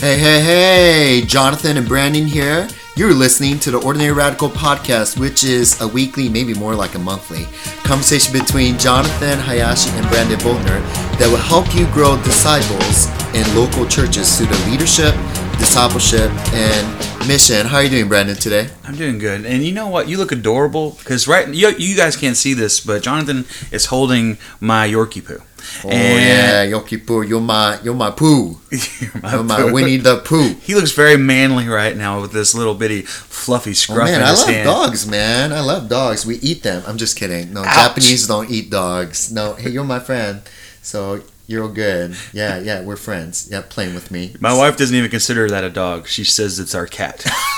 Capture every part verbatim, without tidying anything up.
Hey, hey, hey! Jonathan and Brandon here. You're listening to the Ordinary Radical Podcast, which is a weekly, maybe more like a monthly, conversation between Jonathan Hayashi and Brandon Boltner that will help you grow disciples in local churches through the leadership, discipleship, and mission. How are you doing, Brandon, today? I'm doing good. And you know what? You look adorable because right, you, you guys can't see this, but Jonathan is holding my Yorkie poo. Oh and yeah, Yorkie poo. You're my, you're my poo. You're my, you're my poo. Winnie the Pooh. He looks very manly right now with this little bitty fluffy scruff oh, man, in his I love hand. dogs, man. I love dogs. We eat them. I'm just kidding. No, Ouch. Japanese don't eat dogs. No, hey, you're my friend, so you're good. Yeah, yeah, we're friends. Yeah, playing with me. My wife doesn't even consider that a dog. She says it's our cat.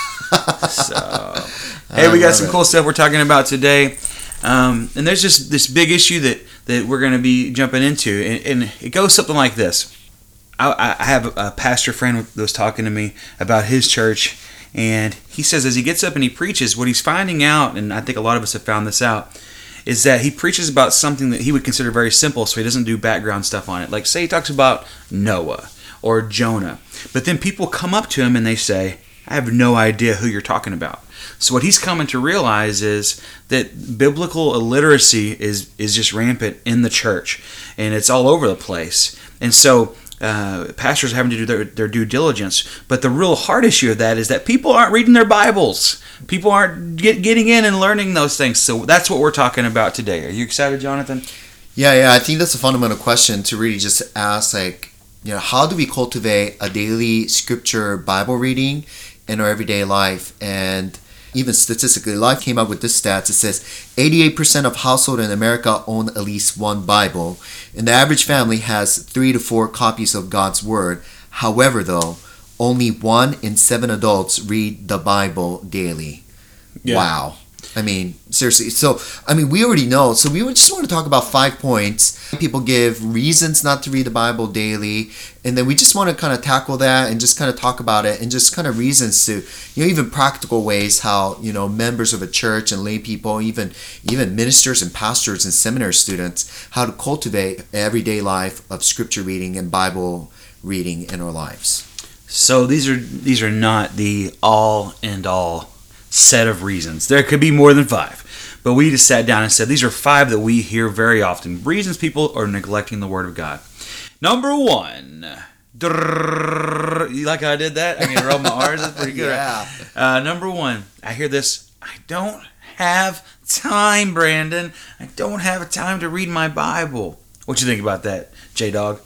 So, hey, we got some it. cool stuff we're talking about today. Um, and there's just this big issue that, that we're going to be jumping into. And, and it goes something like this. I, I have a pastor friend that was talking to me about his church. And he says as he gets up and he preaches, what he's finding out, and I think a lot of us have found this out, is that he preaches about something that he would consider very simple, so he doesn't do background stuff on it. Like, say he talks about Noah or Jonah. But then people come up to him and they say, I have no idea who you're talking about. So what he's coming to realize is that biblical illiteracy is, is just rampant in the church. And it's all over the place. And so uh, pastors are having to do their, their due diligence. But the real hard issue of that is that people aren't reading their Bibles. People aren't get, getting in and learning those things. So that's what we're talking about today. Are you excited, Jonathan? Yeah, yeah. I think that's a fundamental question to really just ask, like, you know, how do we cultivate a daily scripture Bible reading in our everyday life? And even statistically, Life came up with this stats. It says eighty-eight percent of households in America own at least one Bible, and the average family has three to four copies of God's Word. However, though, only one in seven adults read the Bible daily. Yeah. Wow. I mean, seriously. So, I mean, we already know. So, we just want to talk about five points. People give reasons not to read the Bible daily. And then we just want to kind of tackle that and just kind of talk about it and just kind of reasons to, you know, even practical ways how, you know, members of a church and lay people, even, even ministers and pastors and seminary students, how to cultivate everyday life of scripture reading and Bible reading in our lives. So, these are these are not the all and all set of reasons. There could be more than five. But we just sat down and said these are five that we hear very often. Reasons people are neglecting the Word of God. Number one. You like how I did that? I can rub my R's. That's pretty good. Yeah. Uh, number one. I hear this. I don't have time, Brandon. I don't have time to read my Bible. What you think about that, J-Dog?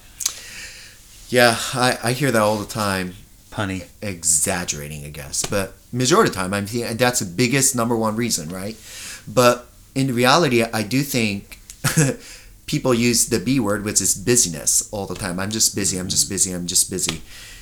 Yeah, I, I hear that all the time. Punny. Exaggerating, I guess. But majority of the time, I mean, that's the biggest number one reason, right? But in reality, I do think people use the B word, which is busyness, all the time. I'm just busy, I'm just busy, I'm just busy.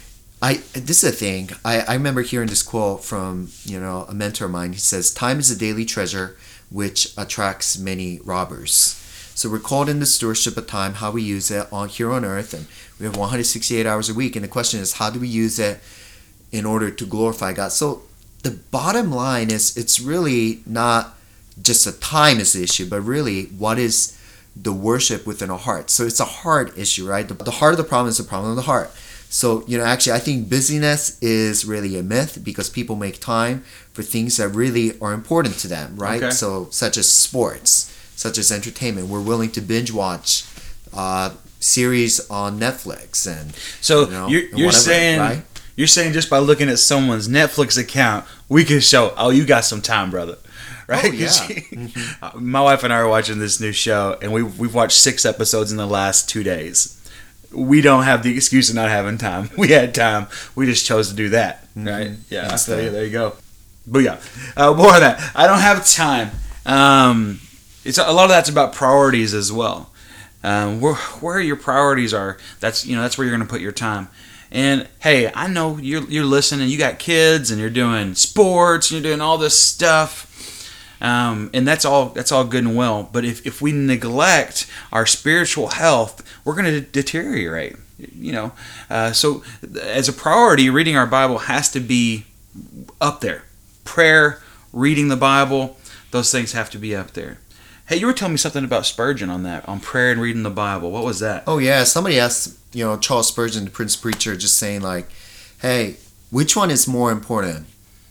I This is a thing. I, I remember hearing this quote from, you know, a mentor of mine. He says, time is a daily treasure which attracts many robbers. So we're called in the stewardship of time, how we use it on here on earth, and we have one hundred sixty-eight hours a week. And the question is, how do we use it in order to glorify God? So the bottom line is, it's really not just the time is the issue, but really what is the worship within our heart. So it's a heart issue, right? The, the heart of the problem is the problem of the heart. So, you know, actually, I think busyness is really a myth because people make time for things that really are important to them, right? Okay. So, such as sports, such as entertainment. We're willing to binge watch uh, series on Netflix and so you know, you're, you're whatever, saying right? You're saying just by looking at someone's Netflix account, we can show, oh, you got some time, brother. Right? Oh, yeah. Mm-hmm. My wife and I are watching this new show, and we've, we've watched six episodes in the last two days. We don't have the excuse of not having time. We had time. We just chose to do that. Mm-hmm. Right? Yeah. So there you go. Booyah. Uh, more of that. I don't have time. Um, it's a lot of that's about priorities as well. Um, where, where your priorities are, that's you know that's where you're going to put your time. And hey, I know you're you're listening. You got kids, and you're doing sports, and you're doing all this stuff, um, and that's all that's all good and well. But if, if we neglect our spiritual health, we're going to deteriorate. You know, uh, so as a priority, reading our Bible has to be up there. Prayer, reading the Bible, those things have to be up there. Hey, you were telling me something about Spurgeon on that, on prayer and reading the Bible. What was that? Oh, yeah. Somebody asked, you know, Charles Spurgeon, the Prince Preacher, just saying, like, hey, which one is more important?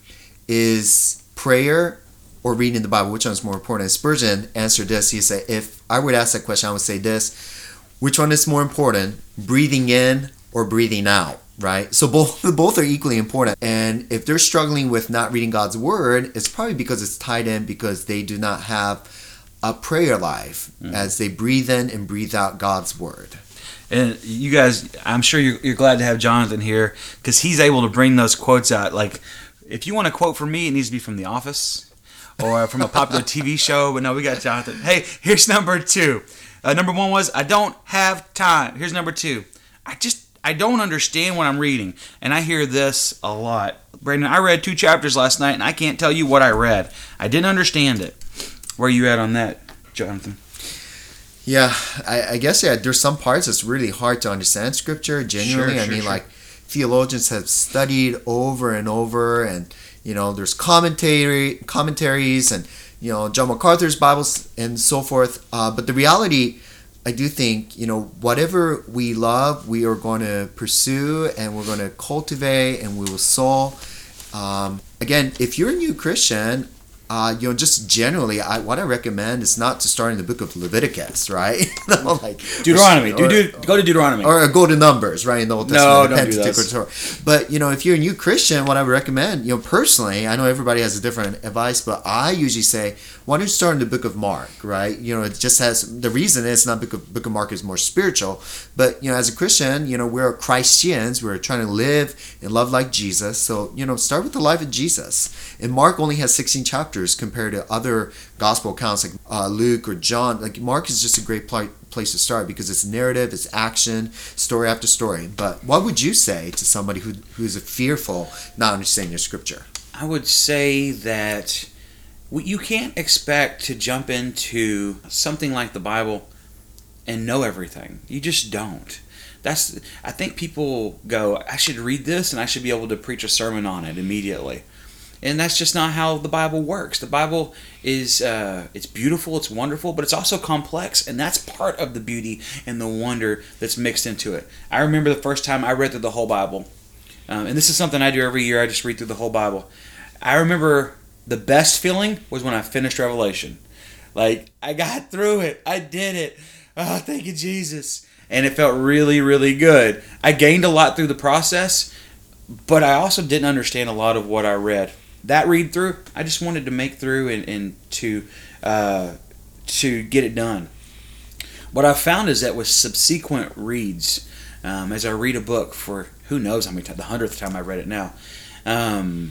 Is prayer or reading the Bible? Which one is more important? Spurgeon answered this. He said, if I were to ask that question, I would say this. Which one is more important? Breathing in or breathing out, right? So both both are equally important. And if they're struggling with not reading God's word, it's probably because it's tied in because they do not have a prayer life mm. as they breathe in and breathe out God's word. And you guys, I'm sure you're, you're glad to have Jonathan here because he's able to bring those quotes out. Like, if you want a quote from me, it needs to be from The Office or from a popular T V show. But no, we got Jonathan. Hey, here's number two. Uh, number one was, I don't have time. Here's number two. I just, I don't understand what I'm reading. And I hear this a lot. Brandon, I read two chapters last night, and I can't tell you what I read. I didn't understand it. Where are you at on that, Jonathan? Yeah, I, I guess, yeah, there's some parts it's really hard to understand Scripture, genuinely. Sure, I sure, mean, sure. like, theologians have studied over and over, and, you know, there's commentary, commentaries, and, you know, John MacArthur's Bibles and so forth. Uh, but the reality, I do think, you know, whatever we love, we are going to pursue and we're going to cultivate and we will sow. Um, again, if you're a new Christian, uh, you know, just generally, I, what I recommend is not to start in the book of Leviticus, right? you know, like Deuteronomy. Or, do, do, go to Deuteronomy. Or go to Numbers, right? In the Old Testament. No, don't do those. But, you know, if you're a new Christian, what I would recommend, you know, personally, I know everybody has a different advice, but I usually say, why don't you start in the book of Mark, right? You know, it just has, the reason is not book of, book of Mark is more spiritual, but, you know, as a Christian, you know, we're Christians, we're trying to live and love like Jesus. So, you know, start with the life of Jesus. And Mark only has sixteen chapters compared to other gospel accounts like uh, Luke or John. Like Mark is just a great pl- place to start because it's narrative, it's action, story after story. But what would you say to somebody who who's fearful not understanding your scripture? I would say that you can't expect to jump into something like the Bible and know everything. You just don't. That's. I think people go, I should read this and I should be able to preach a sermon on it immediately. And that's just not how the Bible works. The Bible is, uh, it's beautiful, it's wonderful, but it's also complex, and that's part of the beauty and the wonder that's mixed into it. I remember the first time I read through the whole Bible, um, and this is something I do every year, I just read through the whole Bible. I remember the best feeling was when I finished Revelation. Like, I got through it, I did it, oh, thank you, Jesus. And it felt really, really good. I gained a lot through the process, but I also didn't understand a lot of what I read. That read through, I just wanted to make through and, and to uh, to get it done. What I've found is that with subsequent reads, um, as I read a book for who knows how many times, the hundredth time I read it now, um,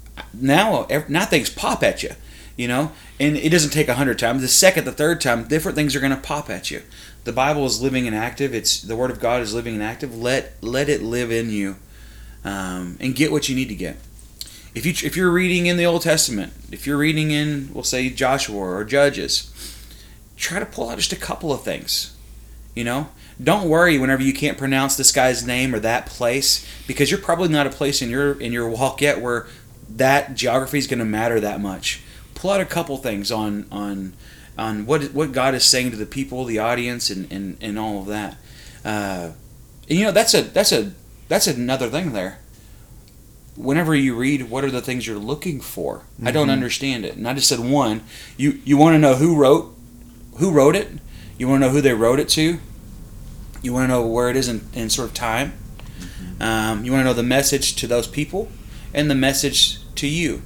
now now things pop at you, you know, and it doesn't take a hundred times. The second, the third time, different things are going to pop at you. The Bible is living and active. It's the Word of God is living and active. Let let it live in you, um, and get what you need to get. If you if you're reading in the Old Testament, if you're reading in, we'll say Joshua or Judges, try to pull out just a couple of things. You know, don't worry whenever you can't pronounce this guy's name or that place, because you're probably not a place in your in your walk yet where that geography is going to matter that much. Pull out a couple things on on on what what God is saying to the people, the audience, and, and, and all of that. Uh, and you know, that's a that's a that's another thing there. Whenever you read, what are the things you're looking for? Mm-hmm. I don't understand it. And I just said one. You you want to know who wrote who wrote it? You want to know who they wrote it to? You want to know where it is in, in sort of time? Mm-hmm. Um, you want to know the message to those people and the message to you.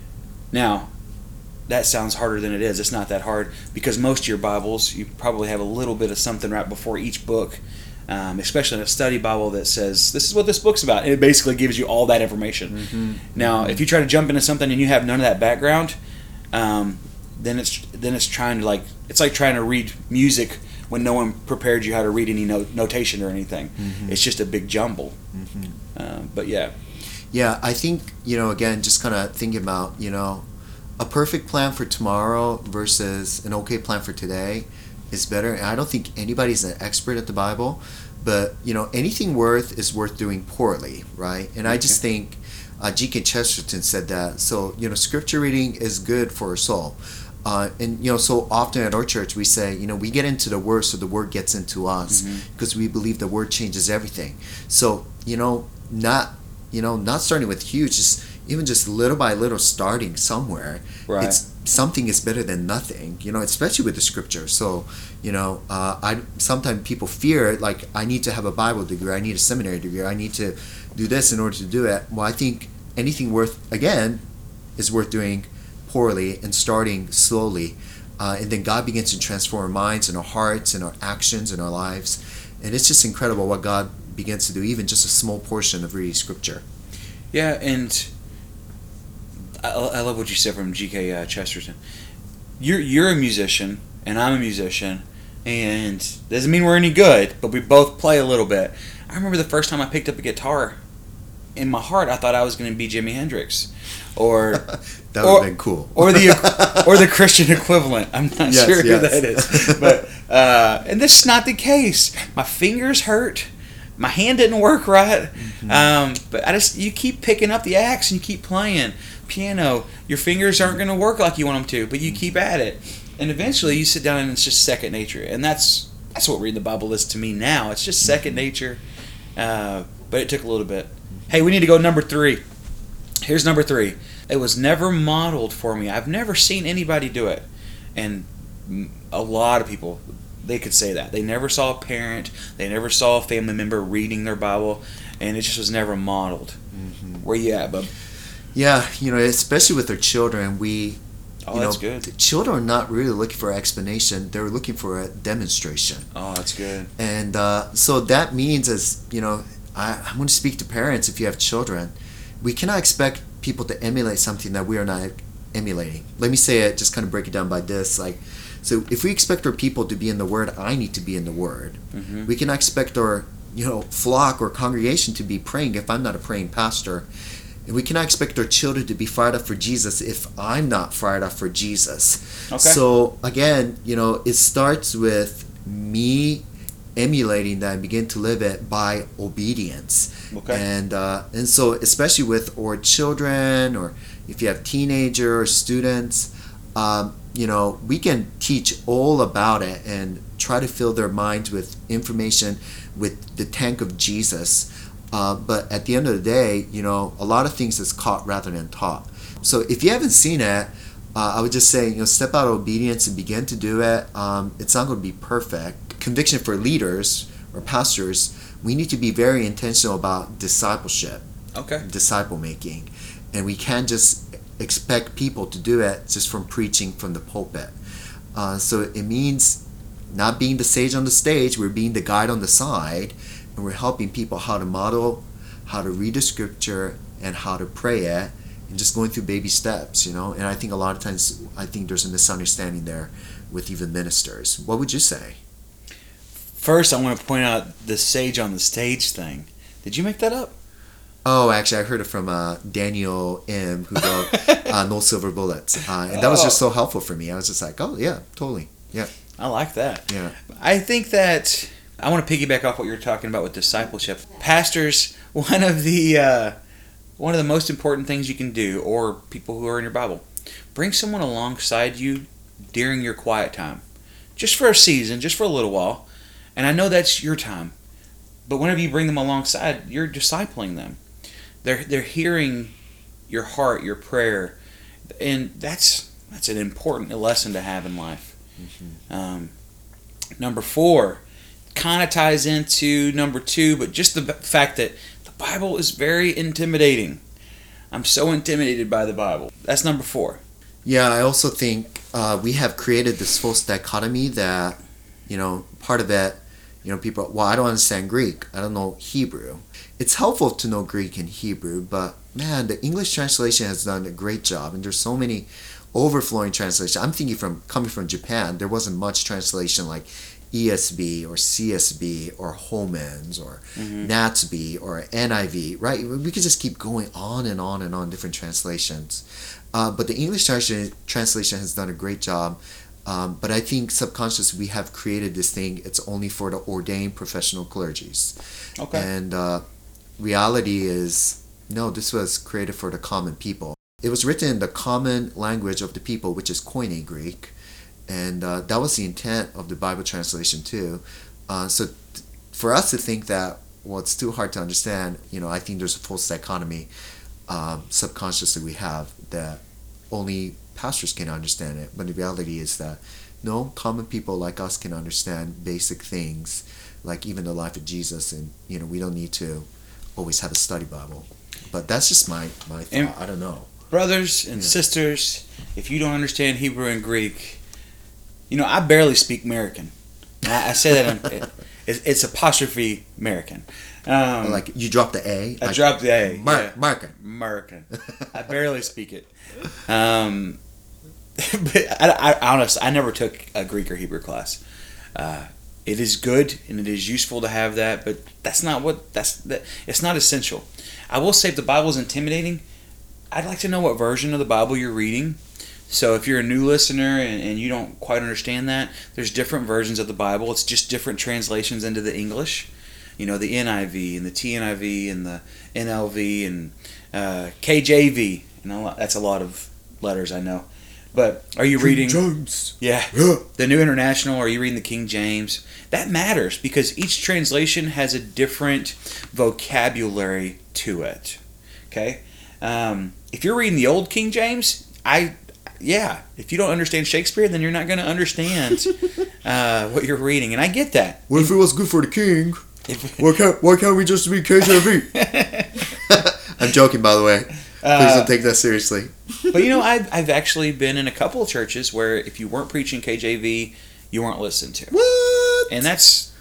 Now, that sounds harder than it is. It's not that hard because most of your Bibles, you probably have a little bit of something right before each book. Um, especially in a study Bible that says, this is what this book's about. And it basically gives you all that information. Mm-hmm. Now, mm-hmm. if you try to jump into something and you have none of that background, um, then it's then it's trying to like, it's like trying to read music when no one prepared you how to read any not- notation or anything. Mm-hmm. It's just a big jumble. Mm-hmm. Uh, but yeah. Yeah, I think, you know, again, just kind of thinking about, you know, a perfect plan for tomorrow versus an okay plan for today is better. And I don't think anybody's an expert at the Bible, but you know, anything worth is worth doing poorly, right? And okay. I just think uh, G K Chesterton said that. So you know, scripture reading is good for our soul. Uh, and you know, so often at our church we say, you know, we get into the word so the word gets into us, because mm-hmm. we believe the word changes everything. So you know, not you know, not starting with huge, just even just little by little starting somewhere. Right. It's something is better than nothing, you know, especially with the scripture. So, you know, uh, I sometimes people fear like I need to have a Bible degree, I need a seminary degree, I need to do this in order to do it. Well, I think anything worth again is worth doing poorly and starting slowly, uh, and then God begins to transform our minds and our hearts and our actions and our lives, and it's just incredible what God begins to do, even just a small portion of reading scripture. Yeah, and I, I love what you said from G K Uh, Chesterton. You're you're a musician, and I'm a musician, and doesn't mean we're any good, but we both play a little bit. I remember the first time I picked up a guitar. In my heart, I thought I was going to be Jimi Hendrix, or that would have been cool, or the or the Christian equivalent. I'm not yes, sure yes. who that is, but uh, and this is not the case. My fingers hurt. My hand didn't work right, mm-hmm. um, but I just you keep picking up the axe and you keep playing piano. Your fingers aren't going to work like you want them to, but you keep at it, and eventually you sit down and it's just second nature. And that's that's what reading the Bible is to me now. It's just second nature, uh, but it took a little bit. Hey, we need to go number three. Here's number three. It was never modeled for me. I've never seen anybody do it, and a lot of people. They could say that. They never saw a parent, they never saw a family member reading their Bible, and it just was never modeled. Mm-hmm. Where you at, bub? Yeah, you know, especially with their children, we, oh, you that's know, good. The children are not really looking for an explanation. They're looking for a demonstration. Oh, that's good. And uh, so that means, as, you know, I, I'm going to speak to parents if you have children. We cannot expect people to emulate something that we are not emulating. Let me say it, just kind of break it down by this, like, so if we expect our people to be in the Word, I need to be in the Word. Mm-hmm. We cannot expect our, you know, flock or congregation to be praying if I'm not a praying pastor. And we cannot expect our children to be fired up for Jesus if I'm not fired up for Jesus. Okay. So again, you know, it starts with me emulating that and begin to live it by obedience. Okay. And uh, and so especially with our children, or if you have teenagers or students, um, you know, we can teach all about it and try to fill their minds with information with the tank of Jesus. Uh, but at the end of the day, you know, a lot of things is caught rather than taught. So if you haven't seen it, uh, I would just say, you know, step out of obedience and begin to do it. Um, it's not going to be perfect. Conviction for leaders or pastors, we need to be very intentional about discipleship. Okay. Disciple making. And we can't just expect people to do it just from preaching from the pulpit. Uh, so it means not being the sage on the stage, we're being the guide on the side, and we're helping people how to model, how to read the scripture, and how to pray it, and just going through baby steps, you know. And I think a lot of times, I think there's a misunderstanding there with even ministers. What would you say? First, I want to point out the sage on the stage thing. Did you make that up? Oh, actually, I heard it from uh, Daniel M., who wrote uh, No Silver Bullets. Uh, and that was just so helpful for me. I was just like, oh, yeah, totally. Yeah. I like that. Yeah. I think that I want to piggyback off what you were talking about with discipleship. Pastors, one of the uh, one of the most important things you can do, or people who are in your Bible, bring someone alongside you during your quiet time. Just for a season, just for a little while. And I know that's your time. But whenever you bring them alongside, you're discipling them. They're they're hearing your heart, your prayer, and that's that's an important lesson to have in life. Mm-hmm. Um, number four kind of ties into number two, but just the fact that the Bible is very intimidating. I'm so intimidated by the Bible. That's number four. Yeah, I also think uh, we have created this false dichotomy that, you know, part of it, you know, people, well, I don't understand Greek. I don't know Hebrew. It's helpful to know Greek and Hebrew, but man, the English translation has done a great job, and there's so many overflowing translations. I'm thinking from coming from Japan, there wasn't much translation like E S V or C S B or Holman's or mm-hmm. N A T S B or N I V, right? We could just keep going on and on and on different translations. Uh, but the English translation has done a great job. Um, but I think subconsciously we have created this thing, it's only for the ordained professional clergies. Okay. And uh, reality is, no, this was created for the common people. It was written in the common language of the people, which is Koine Greek. And uh, that was the intent of the Bible translation too. Uh, so th- for us to think that well, it's too hard to understand. You know, I think there's a false dichotomy um, subconsciously we have that only pastors can understand it. But the reality is that no, common people like us can understand basic things, like even the life of Jesus, and you know, we don't need to always have a study Bible. But that's just my my thought. And I don't know. Brothers and yeah. sisters, if you don't understand Hebrew and Greek, you know, I barely speak American. I, I say that in, it, it's apostrophe American. Um, like you dropped the A. I like, dropped the A. Mar- yeah. American. American. I barely speak it. Um, but I, I honestly, I never took a Greek or Hebrew class. Uh, it is good and it is useful to have that, but that's not what that's that. It's not essential. I will say if the Bible is intimidating, I'd like to know what version of the Bible you're reading. So if you're a new listener and, and you don't quite understand that, there's different versions of the Bible. It's just different translations into the English. You know, the N I V and the T N I V and the N L V and uh, K J V. You know, that's a lot of letters, I know. But are you King reading? James. Yeah, yeah. The New International. Or are you reading the King James? That matters because each translation has a different vocabulary to it. Okay, um, if you're reading the Old King James, I, yeah, if you don't understand Shakespeare, then you're not going to understand uh, what you're reading, and I get that. Well, if it was good for the king, why can't why can't we just read K J V? I'm joking, by the way. Please Uh, don't take that seriously. But you know, I've, I've actually been in a couple of churches where if you weren't preaching K J V, you weren't listened to. What? And that's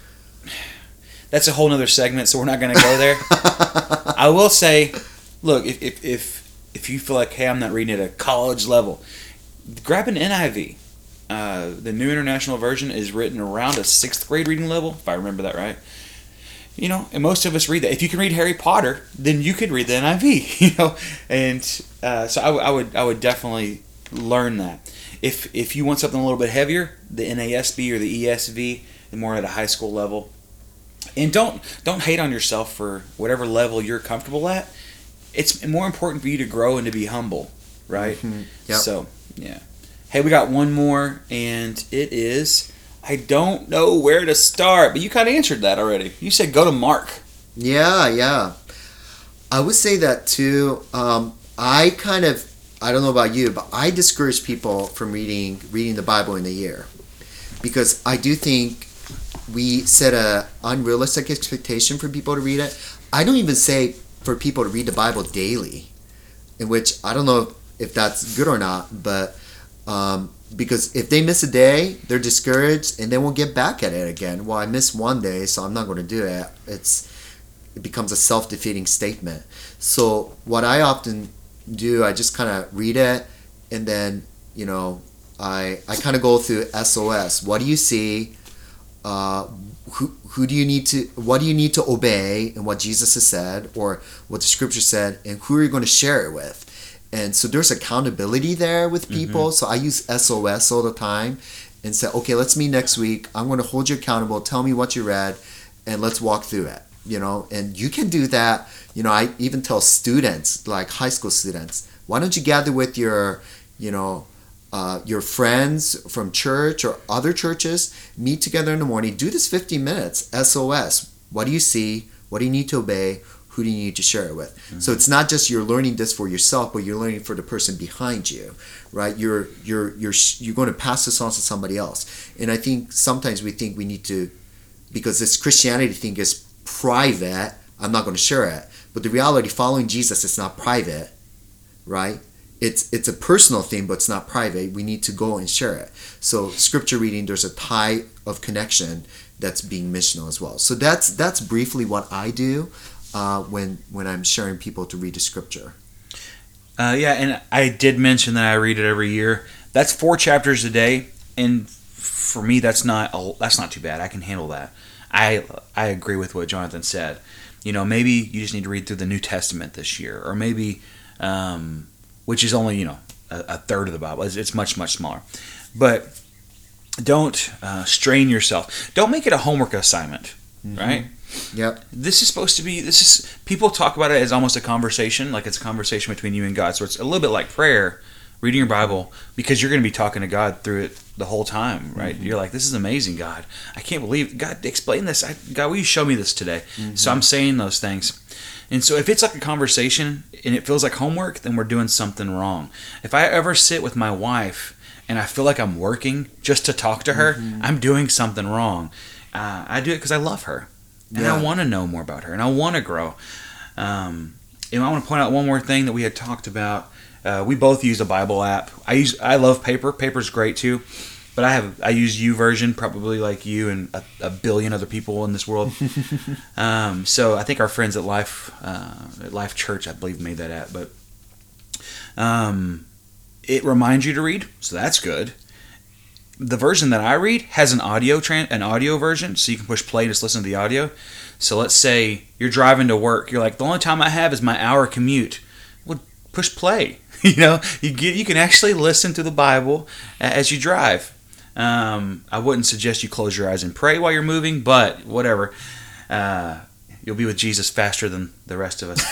that's a whole nother segment, so we're not going to go there. I will say, look, if, if if if you feel like, hey, I'm not reading at a college level, grab an N I V. Uh, the New International Version is written around a sixth grade reading level, if I remember that right. You know, and most of us read that. If you can read Harry Potter, then you could read the N I V. You know, and uh, so I, w- I would I would definitely learn that. If if you want something a little bit heavier, the N A S B or the E S V, more at a high school level. And don't don't hate on yourself for whatever level you're comfortable at. It's more important for you to grow and to be humble, right? Mm-hmm. Yep. So yeah. Hey, we got one more, and it is. I don't know where to start, but you kind of answered that already. You said go to Mark. Yeah, yeah. I would say that too. Um, I kind of, I don't know about you, but I discourage people from reading reading the Bible in a year, because I do think we set a unrealistic expectation for people to read it. I don't even say for people to read the Bible daily, in which I don't know if that's good or not, but. Um, Because if they miss a day, they're discouraged and they won't get back at it again. Well, I missed one day, so I'm not going to do it. It's it becomes a self-defeating statement. So what I often do, I just kind of read it, and then you know, I I kind of go through S O S. What do you see? Uh, who who do you need to? What do you need to obey? And what Jesus has said, or what the Scripture said, and who are you going to share it with? And so there's accountability there with people. Mm-hmm. So I use S O S all the time and say, okay, let's meet next week. I'm going to hold you accountable. Tell me what you read and let's walk through it, you know, and you can do that. You know, I even tell students, like high school students, why don't you gather with your, you know, uh, your friends from church or other churches, meet together in the morning, do this fifteen minutes, S O S. What do you see? What do you need to obey? Who do you need to share it with? Mm-hmm. So it's not just you're learning this for yourself, but you're learning for the person behind you, right? You're you're you're you're going to pass this on to somebody else. And I think sometimes we think we need to, because this Christianity thing is private. I'm not going to share it, but the reality, following Jesus, is not private, right? It's it's a personal thing, but it's not private. We need to go and share it. So scripture reading, there's a tie of connection that's being missional as well. So that's that's briefly what I do. Uh, when when I'm sharing people to read the scripture. Uh, yeah, and I did mention that I read it every year. That's four chapters a day, and for me, that's not a, that's not too bad. I can handle that. I I agree with what Jonathan said. You know, maybe you just need to read through the New Testament this year, or maybe, um, which is only you know a, a third of the Bible. It's, it's much much smaller, but don't uh, strain yourself. Don't make it a homework assignment, mm-hmm. right? Yep. This is supposed to be, this is, people talk about it as almost a conversation, like it's a conversation between you and God. So it's a little bit like prayer, reading your Bible, because you're going to be talking to God through it the whole time, right? Mm-hmm. You're like, this is amazing, God. I can't believe, God, explain this. I, God, will you show me this today? Mm-hmm. So I'm saying those things. And so if it's like a conversation and it feels like homework, then we're doing something wrong. If I ever sit with my wife and I feel like I'm working just to talk to her, mm-hmm. I'm doing something wrong. Uh, I do it because I love her. And yeah. I want to know more about her. And I want to grow. Um, and I want to point out one more thing that we had talked about. Uh, we both use a Bible app. I use I love paper. Paper's great too. But I have I use YouVersion, probably like you and a, a billion other people in this world. um, so I think our friends at Life uh, at Life Church, I believe, made that app. But um, it reminds you to read, so that's good. The version that I read has an audio tran- an audio version, so you can push play and just listen to the audio. So let's say you're driving to work. You're like, the only time I have is my hour commute. Well, push play. you know, you get you can actually listen to the Bible as you drive. Um, I wouldn't suggest you close your eyes and pray while you're moving, but whatever. Uh, you'll be with Jesus faster than the rest of us.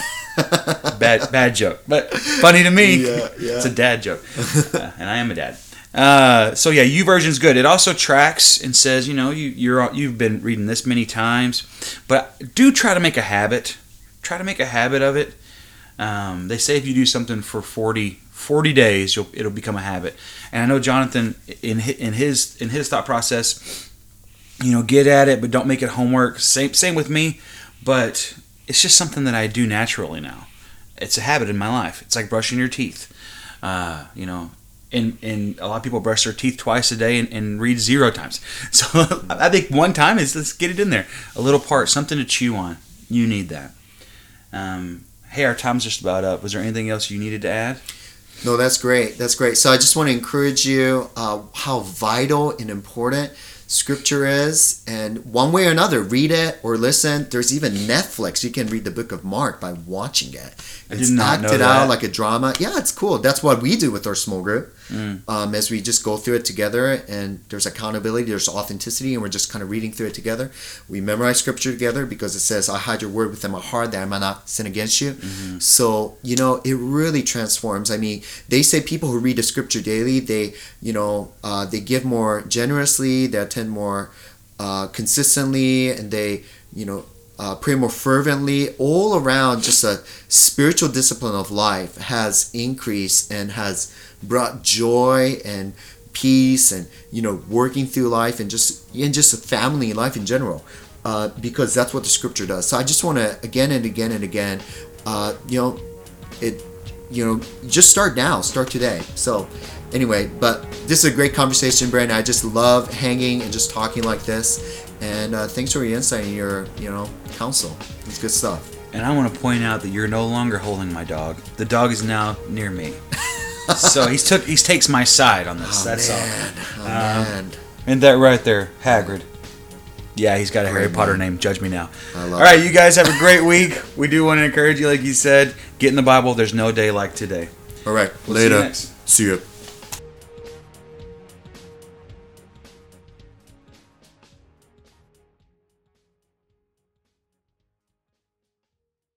bad, bad joke, but funny to me. Yeah, yeah. It's a dad joke, uh, and I am a dad. Uh, so yeah, YouVersion's good. It also tracks and says, you know, you you're you've been reading this many times, but do try to make a habit. Try to make a habit of it. Um, they say if you do something for forty, forty days, you'll, it'll become a habit. And I know Jonathan, in his, in his in his thought process, you know, get at it, but don't make it homework. Same same with me, but it's just something that I do naturally now. It's a habit in my life. It's like brushing your teeth. Uh, you know, and and a lot of people brush their teeth twice a day and, and read zero times. So I think one time is let's get it in there, a little part, something to chew on. You need that. Um, Hey, our time's just about up. Was there anything else you needed to add? No, that's great. That's great. So I just want to encourage you uh, how vital and important Scripture is. And one way or another, read it or listen. There's even Netflix. You can read the book of Mark by watching it. I It's did not know acted that. out like a drama. Yeah, it's cool. That's what we do with our small group. Mm. Um, as we just go through it together, and there's accountability, there's authenticity, and we're just kind of reading through it together. We memorize Scripture together because it says, I hide your word within my heart that I might not sin against you. Mm-hmm. So, you know, it really transforms. I mean, they say people who read the Scripture daily, they, you know, uh, they give more generously, they attend more uh, consistently, and they, you know, Uh, pray more fervently. All around, just a spiritual discipline of life has increased and has brought joy and peace, and you know, working through life, and just and just a family life in general, uh, because that's what the Scripture does. So I just want to again and again and again, uh, you know, it, you know, just start now, start today. So anyway, but this is a great conversation, Brandon. I just love hanging and just talking like this. And uh, thanks for your insight and your, you know, counsel. It's good stuff. And I want to point out that you're no longer holding my dog. The dog is now near me. So he's took he takes my side on this. Oh, That's man. all. Oh, um, man. And that right there, Hagrid. Yeah, he's got a Harry Great Potter man. name. Judge me now. I love all right, it. you guys have a great week. We do want to encourage you, like you said, get in the Bible. There's no day like today. All right. We'll see you Later. next. See you.